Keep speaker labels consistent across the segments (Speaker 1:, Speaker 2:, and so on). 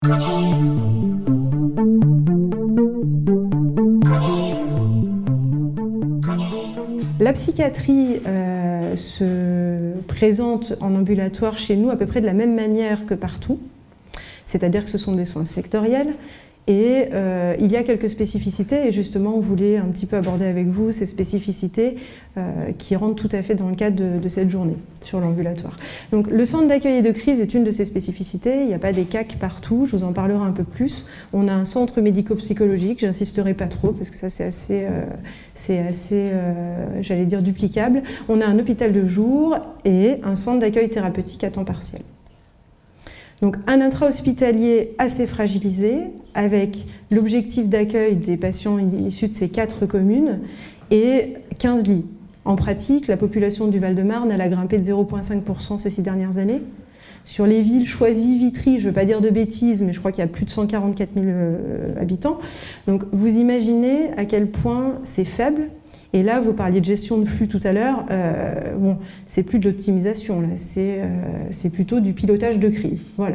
Speaker 1: La psychiatrie se présente en ambulatoire chez nous à peu près de la même manière que partout, c'est-à-dire que ce sont des soins sectoriels et il y a quelques spécificités et justement on voulait un petit peu aborder avec vous ces spécificités qui rentrent tout à fait dans le cadre de cette journée sur l'ambulatoire. Donc le centre d'accueil et de crise est une de ces spécificités, il n'y a pas des CAC partout, je vous en parlerai un peu plus. On a un centre médico-psychologique, j'insisterai pas trop parce que ça c'est assez j'allais dire duplicable. On a un hôpital de jour et un centre d'accueil thérapeutique à temps partiel. Donc un intra-hospitalier assez fragilisé, avec l'objectif d'accueil des patients issus de ces 4 communes et 15 lits. En pratique, la population du Val-de-Marne elle a grimpé de 0,5% ces 6 dernières années. Sur les villes choisies, Vitry, je ne veux pas dire de bêtises, mais je crois qu'il y a plus de 144 000 habitants. Donc vous imaginez à quel point c'est faible. Et là, vous parliez de gestion de flux tout à l'heure, bon, c'est plus de l'optimisation, là, c'est plutôt du pilotage de crise. Voilà.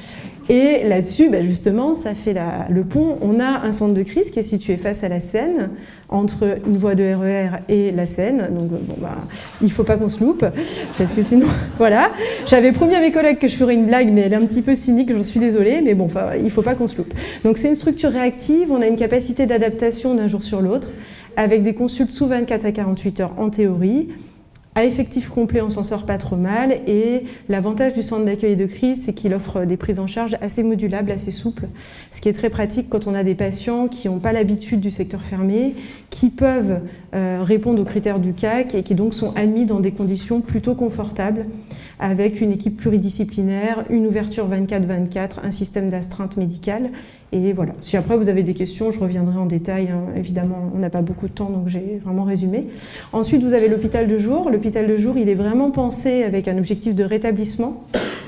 Speaker 1: Et là-dessus, bah justement, ça fait le pont. On a un centre de crise qui est situé face à la Seine, entre une voie de RER et la Seine. Donc, bon, bah, il ne faut pas qu'on se loupe, parce que sinon, voilà. J'avais promis à mes collègues que je ferais une blague, mais elle est un petit peu cynique, j'en suis désolée, mais bon, enfin, il ne faut pas qu'on se loupe. Donc, c'est une structure réactive, on a une capacité d'adaptation d'un jour sur l'autre, avec des consultes sous 24 à 48 heures en théorie. À effectif complet, on s'en sort pas trop mal. Et l'avantage du centre d'accueil et de crise, c'est qu'il offre des prises en charge assez modulables, assez souples. Ce qui est très pratique quand on a des patients qui n'ont pas l'habitude du secteur fermé, qui peuvent répondre aux critères du CAC et qui donc sont admis dans des conditions plutôt confortables, avec une équipe pluridisciplinaire, une ouverture 24/24, un système d'astreinte médicale. Et voilà. Si après vous avez des questions, je reviendrai en détail. Hein. Évidemment, on n'a pas beaucoup de temps, donc j'ai vraiment résumé. Ensuite, vous avez l'hôpital de jour. L'hôpital de jour, il est vraiment pensé avec un objectif de rétablissement.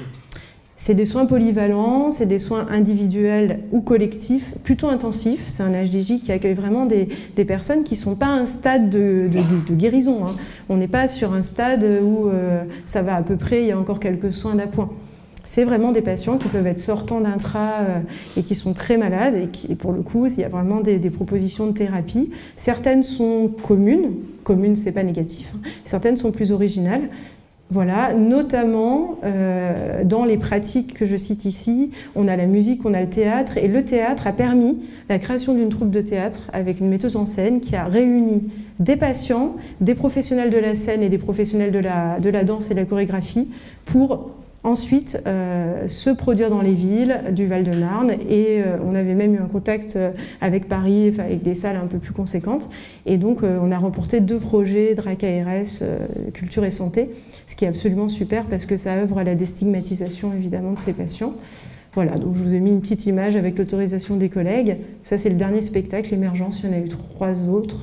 Speaker 1: C'est des soins polyvalents, c'est des soins individuels ou collectifs, plutôt intensifs. C'est un HDJ qui accueille vraiment des personnes qui ne sont pas à un stade de guérison. Hein. On n'est pas sur un stade où ça va à peu près, il y a encore quelques soins d'appoint. C'est vraiment des patients qui peuvent être sortants d'intra et qui sont très malades et pour le coup, il y a vraiment des propositions de thérapie. Certaines sont communes, c'est pas négatif, hein. Certaines sont plus originales. Voilà, notamment dans les pratiques que je cite ici, on a la musique, on a le théâtre, et le théâtre a permis la création d'une troupe de théâtre avec une metteuse en scène qui a réuni des patients, des professionnels de la scène et des professionnels de la danse et de la chorégraphie pour ensuite se produire dans les villes du Val-de-Marne et on avait même eu un contact avec Paris, avec des salles un peu plus conséquentes et donc on a remporté 2 projets DRAC ARS, culture et santé, ce qui est absolument super parce que ça œuvre à la déstigmatisation évidemment de ces patients. Voilà, donc je vous ai mis une petite image avec l'autorisation des collègues. Ça c'est le dernier spectacle, Émergence, il y en a eu 3 autres.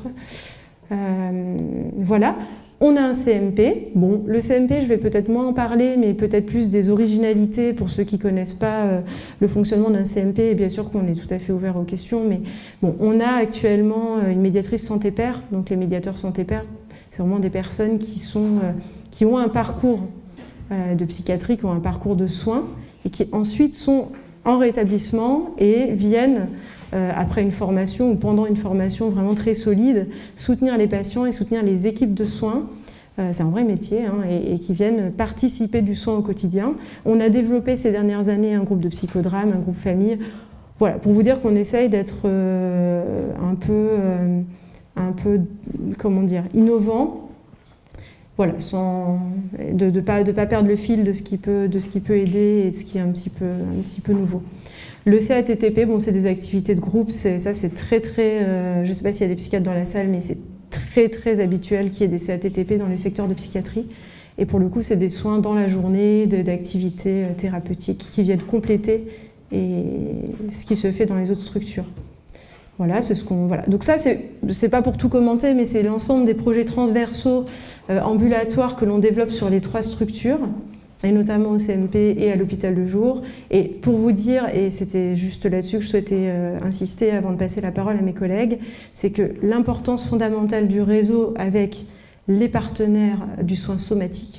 Speaker 1: Voilà. On a un CMP. Bon, le CMP, je vais peut-être moins en parler, mais peut-être plus des originalités pour ceux qui ne connaissent pas le fonctionnement d'un CMP. Et bien sûr qu'on est tout à fait ouvert aux questions, mais bon, on a actuellement une médiatrice santé-père. Donc les médiateurs santé-père, c'est vraiment des personnes qui ont un parcours de psychiatrie, qui ont un parcours de soins, et qui ensuite sont en rétablissement et viennent après une formation ou pendant une formation vraiment très solide, soutenir les patients et soutenir les équipes de soins. C'est un vrai métier hein, et qui viennent participer du soin au quotidien. On a développé ces dernières années un groupe de psychodrame, un groupe famille. Voilà, pour vous dire qu'on essaye d'être un peu, comment dire, innovant. Voilà, de ne pas perdre le fil de ce qui peut aider et de ce qui est un petit peu nouveau. Le CATTP, bon, c'est des activités de groupe, c'est très, je ne sais pas s'il y a des psychiatres dans la salle, mais c'est très, très habituel qu'il y ait des CATTP dans les secteurs de psychiatrie. Et pour le coup, c'est des soins dans la journée, d'activités thérapeutiques qui viennent compléter ce qui se fait dans les autres structures. Voilà, c'est ce qu'on. Voilà. Donc ça, c'est pas pour tout commenter, mais c'est l'ensemble des projets transversaux ambulatoires que l'on développe sur les 3 structures, et notamment au CMP et à l'hôpital de jour. Et pour vous dire, et c'était juste là-dessus que je souhaitais insister avant de passer la parole à mes collègues, c'est que l'importance fondamentale du réseau avec les partenaires du soin somatique,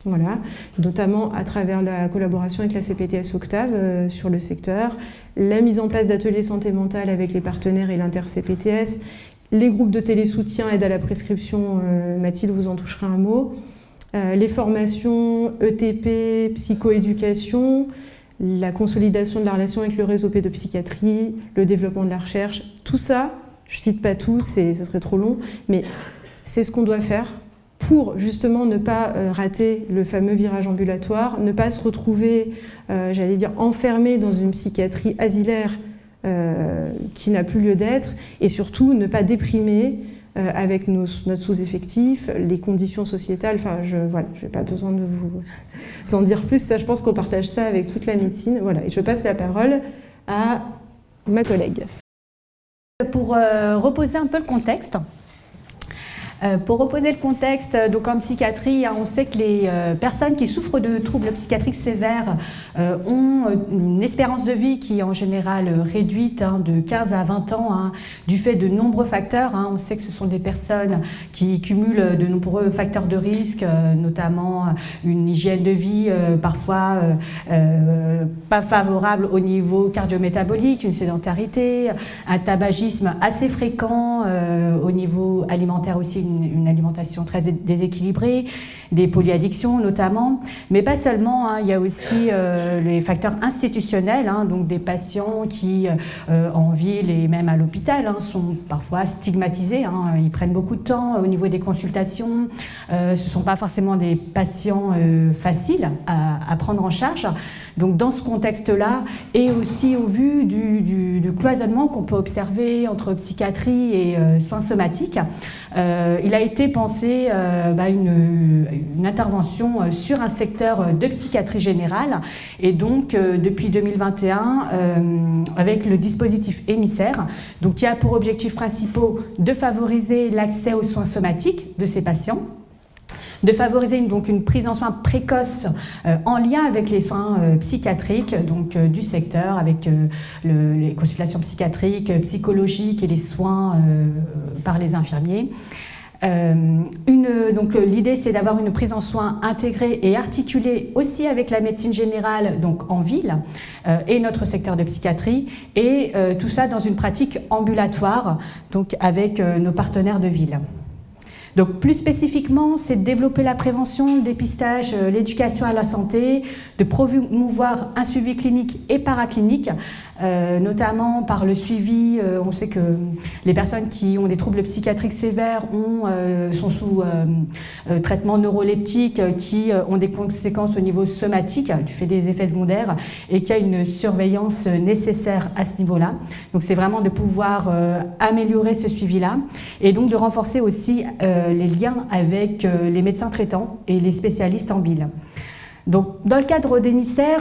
Speaker 1: Voilà, notamment à travers la collaboration avec la CPTS Octave sur le secteur, la mise en place d'ateliers santé mentale avec les partenaires et l'inter-CPTS, les groupes de télésoutien, aide à la prescription, Mathilde vous en touchera un mot, les formations ETP, psychoéducation, la consolidation de la relation avec le réseau pédopsychiatrie, le développement de la recherche, tout ça, je ne cite pas tout, ça serait trop long, mais c'est ce qu'on doit faire pour justement ne pas rater le fameux virage ambulatoire, ne pas se retrouver, j'allais dire, enfermé dans une psychiatrie asilaire qui n'a plus lieu d'être, et surtout ne pas déprimer avec notre sous-effectif, les conditions sociétales, enfin je n'ai pas besoin de vous en dire plus, ça je pense qu'on partage ça avec toute la médecine. Voilà, et je passe la parole à ma collègue.
Speaker 2: Pour reposer un peu le contexte, donc en psychiatrie, on sait que les personnes qui souffrent de troubles psychiatriques sévères ont une espérance de vie qui est en général réduite de 15 à 20 ans du fait de nombreux facteurs. On sait que ce sont des personnes qui cumulent de nombreux facteurs de risque, notamment une hygiène de vie parfois pas favorable au niveau cardio-métabolique, une sédentarité, un tabagisme assez fréquent au niveau alimentaire aussi, une alimentation très déséquilibrée, des polyaddictions notamment, mais pas seulement, il y a aussi les facteurs institutionnels, donc des patients qui en ville et même à l'hôpital sont parfois stigmatisés, ils prennent beaucoup de temps au niveau des consultations, ce ne sont pas forcément des patients faciles à prendre en charge. Donc dans ce contexte-là, et aussi au vu du cloisonnement qu'on peut observer entre psychiatrie et soins somatiques, il a été pensé une intervention sur un secteur de psychiatrie générale, et donc depuis 2021 avec le dispositif émissaire, donc qui a pour objectifs principaux de favoriser l'accès aux soins somatiques de ces patients, de favoriser donc une prise en soins précoce en lien avec les soins psychiatriques donc, du secteur, avec les consultations psychiatriques, psychologiques et les soins par les infirmiers. Donc l'idée c'est d'avoir une prise en soins intégrée et articulée aussi avec la médecine générale donc en ville et notre secteur de psychiatrie, et tout ça dans une pratique ambulatoire donc avec nos partenaires de ville. Donc plus spécifiquement, c'est de développer la prévention, le dépistage, l'éducation à la santé, de promouvoir un suivi clinique et paraclinique, notamment par le suivi. On sait que les personnes qui ont des troubles psychiatriques sévères sont sous traitement neuroleptique qui ont des conséquences au niveau somatique du fait des effets secondaires, et qu'il y a une surveillance nécessaire à ce niveau-là. Donc c'est vraiment de pouvoir améliorer ce suivi-là, et donc de renforcer aussi les liens avec les médecins traitants et les spécialistes en ville. Donc, dans le cadre d'émissaire,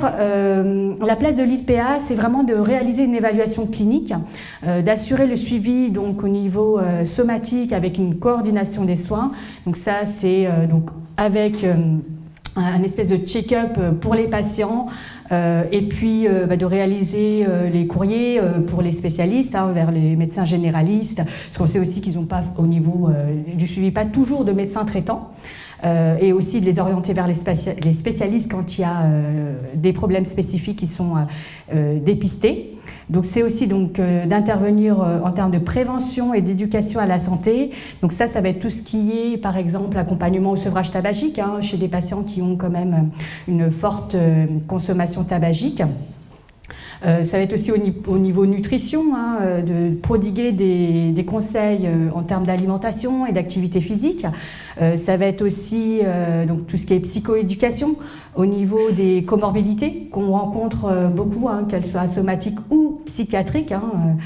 Speaker 2: la place de l'IPA, c'est vraiment de réaliser une évaluation clinique, d'assurer le suivi donc, au niveau somatique avec une coordination des soins. Donc ça, c'est donc avec un espèce de check-up pour les patients, et puis de réaliser les courriers pour les spécialistes vers les médecins généralistes, parce qu'on sait aussi qu'ils n'ont pas au niveau du suivi pas toujours de médecins traitants, et aussi de les orienter vers les spécialistes quand il y a des problèmes spécifiques qui sont dépistés. Donc c'est aussi donc d'intervenir en termes de prévention et d'éducation à la santé. Donc ça va être tout ce qui est, par exemple, accompagnement au sevrage tabagique chez des patients qui ont quand même une forte consommation tabagique. Ça va être aussi au niveau nutrition, de prodiguer des conseils en termes d'alimentation et d'activité physique. Ça va être aussi donc, tout ce qui est psychoéducation au niveau des comorbidités qu'on rencontre beaucoup, qu'elles soient somatiques ou psychiatriques.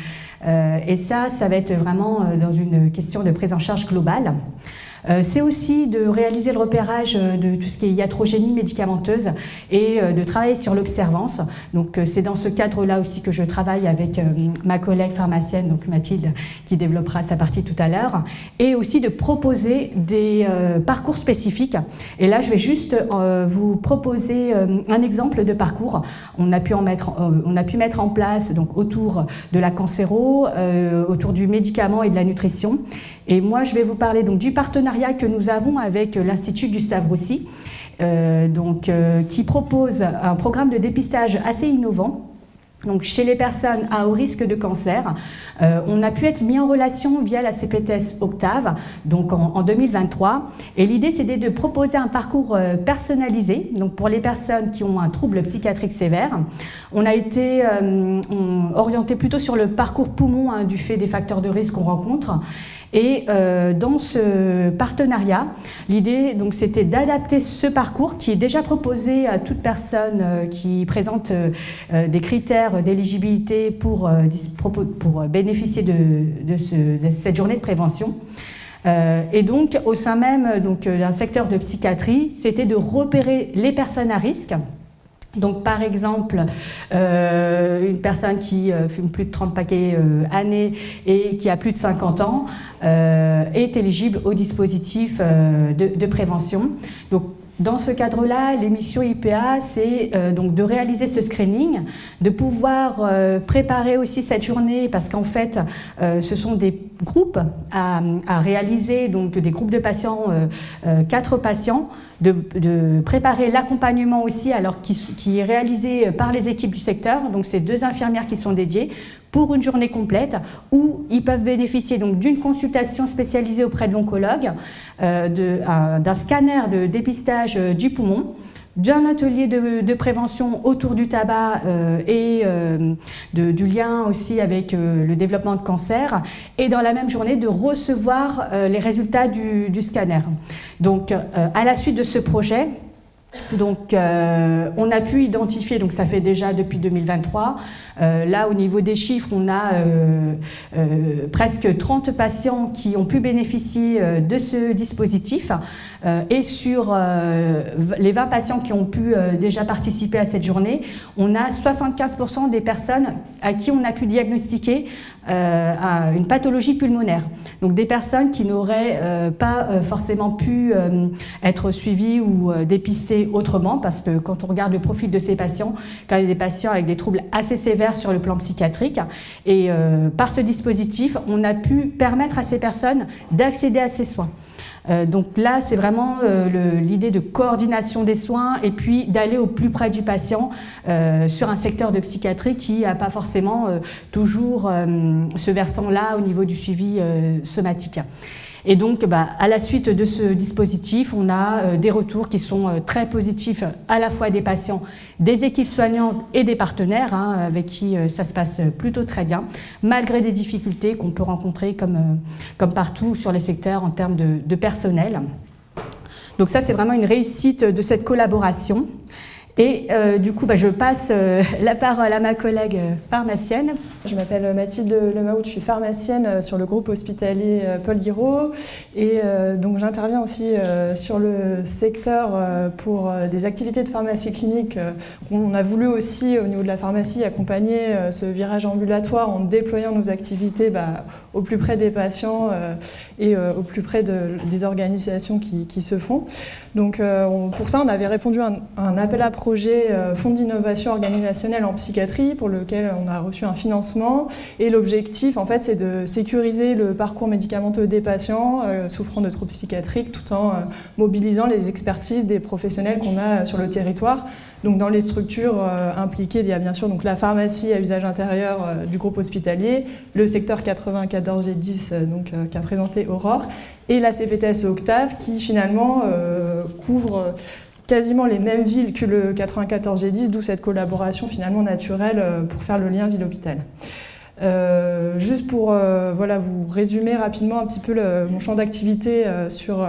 Speaker 2: Et ça va être vraiment dans une question de prise en charge globale. C'est aussi de réaliser le repérage de tout ce qui est iatrogénie médicamenteuse et de travailler sur l'observance. Donc c'est dans ce cadre-là aussi que je travaille avec ma collègue pharmacienne, donc Mathilde, qui développera sa partie tout à l'heure, et aussi de proposer des parcours spécifiques. Et là, je vais juste vous proposer un exemple de parcours. On a pu mettre en place donc, autour de la cancéro, autour du médicament et de la nutrition. Et moi, je vais vous parler donc, du partenariat partenariat que nous avons avec l'Institut Gustave Roussy, qui propose un programme de dépistage assez innovant. Donc, chez les personnes à haut risque de cancer, on a pu être mis en relation via la CPTS Octave, donc en 2023. Et l'idée, c'était de proposer un parcours personnalisé, donc pour les personnes qui ont un trouble psychiatrique sévère. On a été orienté plutôt sur le parcours poumon, du fait des facteurs de risque qu'on rencontre. Et dans ce partenariat, l'idée c'était d'adapter ce parcours qui est déjà proposé à toute personne qui présente des critères d'éligibilité pour bénéficier de cette journée de prévention. Et donc au sein même d'un secteur de psychiatrie, c'était de repérer les personnes à risque. Donc, par exemple, une personne qui fume plus de 30 paquets années et qui a plus de 50 ans est éligible au dispositif de prévention. Donc, dans ce cadre-là, les missions IPA, c'est donc de réaliser ce screening, de pouvoir préparer aussi cette journée, parce qu'en fait, ce sont des groupes à réaliser, donc des groupes de patients, 4 patients, de préparer l'accompagnement aussi, alors qui est réalisé par les équipes du secteur. Donc, c'est 2 infirmières qui sont dédiées pour une journée complète où ils peuvent bénéficier donc d'une consultation spécialisée auprès de l'oncologue, d'un scanner de dépistage du poumon, d'un atelier de prévention autour du tabac et du lien aussi avec le développement de cancer, et dans la même journée de recevoir les résultats du scanner. Donc à la suite de ce projet, on a pu identifier, donc ça fait déjà depuis 2023, là au niveau des chiffres, on a presque 30 patients qui ont pu bénéficier de ce dispositif, et sur les 20 patients qui ont pu déjà participer à cette journée, on a 75% des personnes à qui on a pu diagnostiquer une pathologie pulmonaire. Donc des personnes qui n'auraient pas forcément pu être suivies ou dépistées autrement, parce que quand on regarde le profil de ces patients, quand il y a des patients avec des troubles assez sévères sur le plan psychiatrique, et par ce dispositif, on a pu permettre à ces personnes d'accéder à ces soins. Donc là, c'est vraiment l'idée de coordination des soins et puis d'aller au plus près du patient sur un secteur de psychiatrie qui n'a pas forcément toujours ce versant-là au niveau du suivi somatique. Et donc, à la suite de ce dispositif, on a des retours qui sont très positifs, à la fois des patients, des équipes soignantes et des partenaires, avec qui ça se passe plutôt très bien, malgré des difficultés qu'on peut rencontrer comme partout sur les secteurs en termes de personnel. Donc ça, c'est vraiment une réussite de cette collaboration. Et du coup, je passe la parole à ma collègue pharmacienne.
Speaker 3: Je m'appelle Mathilde Lemaout, je suis pharmacienne sur le groupe hospitalier Paul Guiraud. Et donc j'interviens aussi sur le secteur pour des activités de pharmacie clinique. On a voulu aussi, au niveau de la pharmacie, accompagner ce virage ambulatoire en déployant nos activités au plus près des patients et au plus près des organisations qui se font. Donc pour ça, on avait répondu à un appel à projet Fonds d'innovation organisationnelle en psychiatrie pour lequel on a reçu un financement. Et l'objectif, en fait, c'est de sécuriser le parcours médicamenteux des patients souffrant de troubles psychiatriques tout en mobilisant les expertises des professionnels qu'on a sur le territoire. Donc dans les structures impliquées, il y a bien sûr donc, la pharmacie à usage intérieur du groupe hospitalier, le secteur 94G10 qu'a présenté Aurore, et la CPTS Octave qui finalement couvre quasiment les mêmes villes que le 94G10, d'où cette collaboration finalement naturelle pour faire le lien ville-hôpital. Juste pour vous résumer rapidement un petit peu mon champ d'activité sur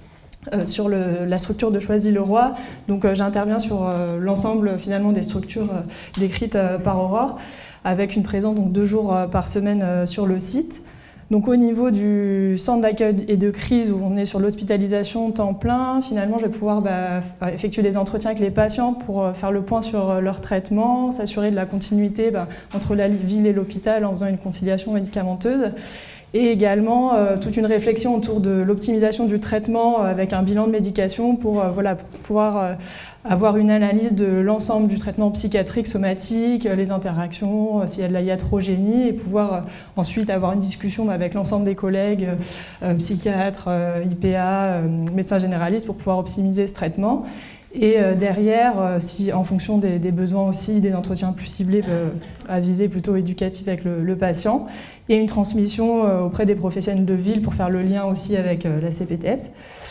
Speaker 3: la structure de Choisy-le-Roi. Donc j'interviens sur l'ensemble finalement des structures décrites par Aurore, avec une présence donc 2 jours par semaine sur le site. Donc au niveau du centre d'accueil et de crise où on est sur l'hospitalisation temps plein, finalement je vais pouvoir effectuer des entretiens avec les patients pour faire le point sur leur traitement, s'assurer de la continuité entre la ville et l'hôpital en faisant une conciliation médicamenteuse. et également toute une réflexion autour de l'optimisation du traitement avec un bilan de médication pour pouvoir avoir une analyse de l'ensemble du traitement psychiatrique, somatique, les interactions, s'il y a de la iatrogénie, et pouvoir ensuite avoir une discussion avec l'ensemble des collègues, psychiatres, IPA, médecins généralistes, pour pouvoir optimiser ce traitement. Et derrière, si en fonction des besoins aussi, des entretiens plus ciblés à visée plutôt éducative avec le patient, et une transmission auprès des professionnels de ville pour faire le lien aussi avec la CPTS.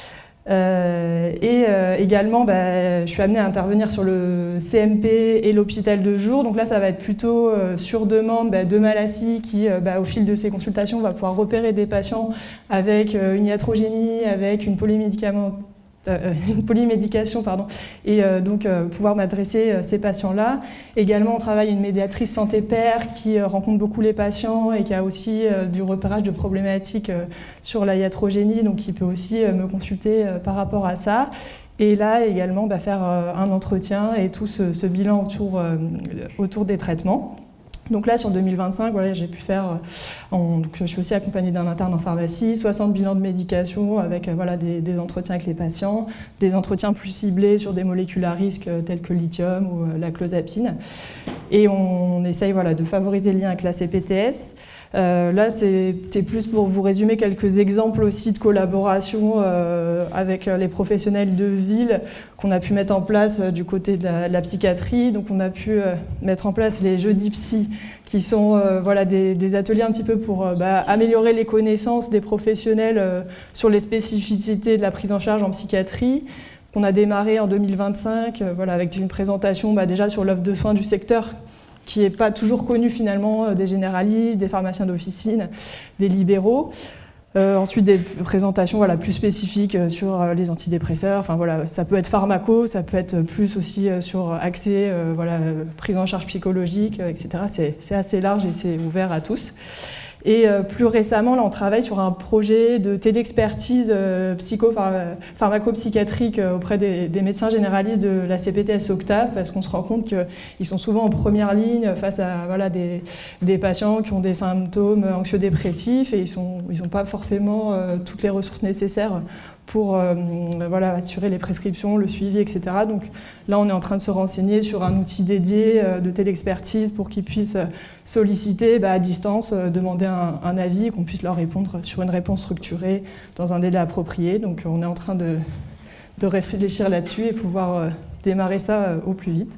Speaker 3: Également, je suis amenée à intervenir sur le CMP et l'hôpital de jour. Donc là, ça va être plutôt sur demande de Malassi qui, au fil de ses consultations, va pouvoir repérer des patients avec une iatrogénie, avec une polymédication, et donc pouvoir m'adresser à ces patients-là. Également, on travaille une médiatrice santé-père qui rencontre beaucoup les patients et qui a aussi du repérage de problématiques sur la iatrogénie, donc qui peut aussi me consulter par rapport à ça. Et là, également, faire un entretien et tout ce bilan autour des traitements. Donc là, sur 2025, j'ai pu faire, donc je suis aussi accompagnée d'un interne en pharmacie, 60 bilans de médication avec des entretiens avec les patients, des entretiens plus ciblés sur des molécules à risque telles que le lithium ou la clozapine. Et on essaye de favoriser le lien avec la CPTS. Là, c'était plus pour vous résumer quelques exemples aussi de collaboration avec les professionnels de ville qu'on a pu mettre en place du côté de la psychiatrie. Donc, on a pu mettre en place les jeudis psy, qui sont des ateliers un petit peu pour améliorer les connaissances des professionnels sur les spécificités de la prise en charge en psychiatrie. On a démarré en 2025 avec une présentation déjà sur l'offre de soins du secteur, qui n'est pas toujours connu finalement des généralistes, des pharmaciens d'officine, des libéraux. Ensuite, des présentations plus spécifiques sur les antidépresseurs. Ça peut être pharmaco, ça peut être plus aussi sur accès, prise en charge psychologique, etc. C'est assez large et c'est ouvert à tous. Et plus récemment, là, on travaille sur un projet de téléexpertise pharmaco-psychiatrique auprès des médecins généralistes de la CPTS Octave, parce qu'on se rend compte qu'ils sont souvent en première ligne face à des patients qui ont des symptômes anxio-dépressifs et ils n'ont pas forcément toutes les ressources nécessaires pour assurer les prescriptions, le suivi, etc. Donc là, on est en train de se renseigner sur un outil dédié de téléexpertise pour qu'ils puissent solliciter à distance, demander un avis et qu'on puisse leur répondre sur une réponse structurée dans un délai approprié. Donc on est en train de réfléchir là-dessus et pouvoir démarrer ça au plus vite.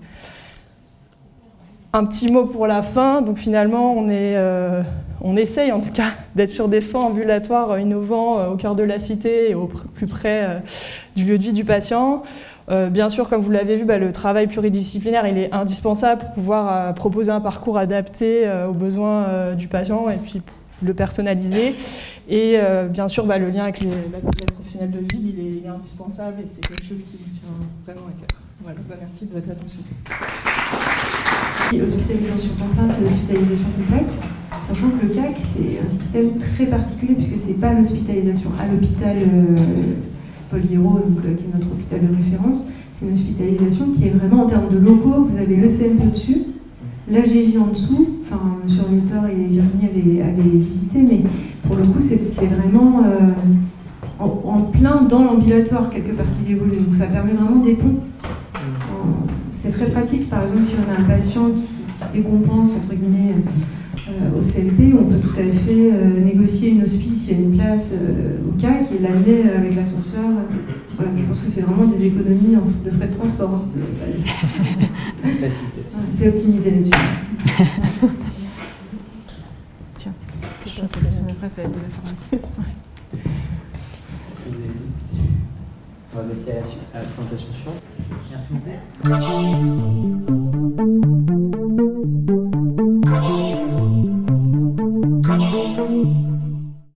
Speaker 3: Un petit mot pour la fin. Donc finalement, on essaye en tout cas d'être sur des soins ambulatoires innovants au cœur de la cité et au plus près du lieu de vie du patient. Bien sûr, comme vous l'avez vu, le travail pluridisciplinaire il est indispensable pour pouvoir proposer un parcours adapté aux besoins du patient et puis le personnaliser. Et bien sûr, le lien avec les professionnels de ville il est indispensable et c'est quelque chose qui me tient vraiment à cœur. Voilà, merci de votre attention.
Speaker 4: L'hospitalisation temps plein, c'est l'hospitalisation complète, sachant que le CAC, c'est un système très particulier puisque c'est pas l'hospitalisation à l'hôpital Paul Guiraud, qui est notre hôpital de référence, c'est une hospitalisation qui est vraiment en termes de locaux. Vous avez le CMP au-dessus, l'AGJ en dessous, enfin, M. Victor et Virginie avaient visité, mais pour le coup, c'est vraiment en plein dans l'ambulatoire, quelque part, qu'il évolue. Donc ça permet vraiment des ponts. C'est très pratique, par exemple, si on a un patient qui décompense, entre guillemets, au CMP, on peut tout à fait négocier une hospice, il y a une place au CAC et l'amener avec l'ascenseur. Voilà, je pense que c'est vraiment des économies de frais de transport.
Speaker 5: Facilité.
Speaker 4: C'est optimisé là-dessus.
Speaker 1: Tiens, c'est pas ça. Après, ça va être de la pharmacie.
Speaker 5: Est-ce que vous avez des questions ? On va passer à la présentation suivante. Merci beaucoup.